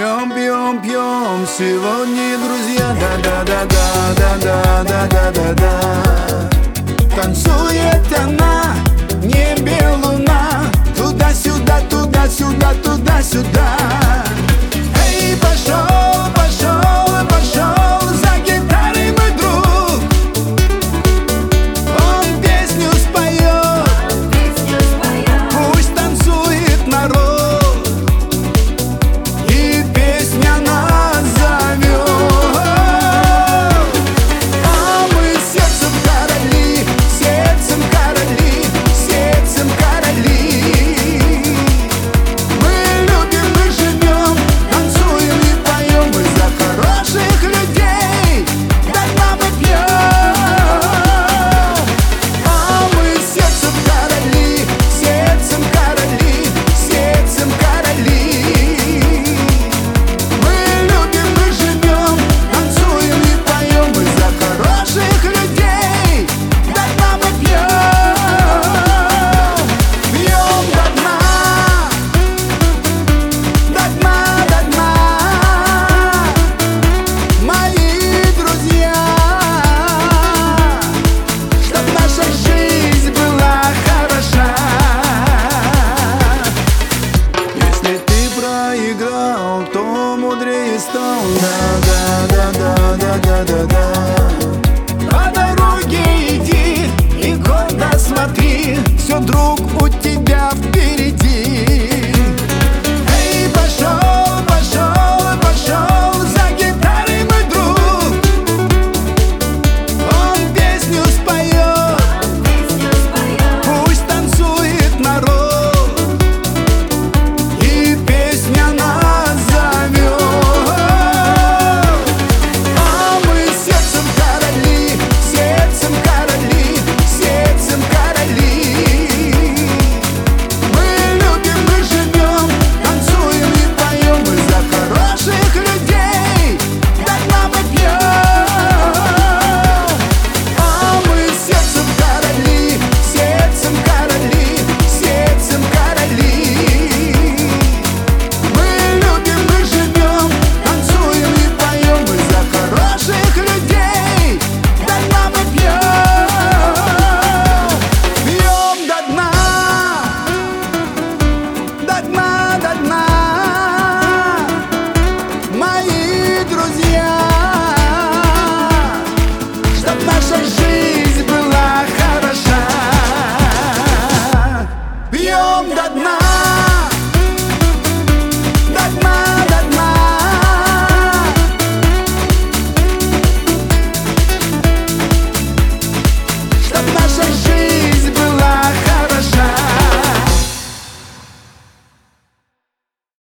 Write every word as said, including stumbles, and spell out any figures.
Пьем, пьем, пьем, сегодня, друзья, да-да-да-да-да-да-да-да-да. Танцует она, в небе луна, туда-сюда, туда-сюда, туда-сюда. Эй, пошел, пошел, пошел за гитарой мой друг. Он песню споет, пусть танцует народ, и песня нас зовет. А мы сердцем короли, сердцем короли, сердцем короли. Мы любим, мы живем, танцуем и поем, мы за хороших людей до дна мы пьем. А мы сердцем короли, сердцем короли, сердцем короли. Мы любим, мы живем, танцуем и поем, мы за хороших людей до дна мы пьем. Пьем до дна, до дна, до дна, мои друзья, чтоб наша жизнь была хороша. Если ты проиграл, то мудрее стал.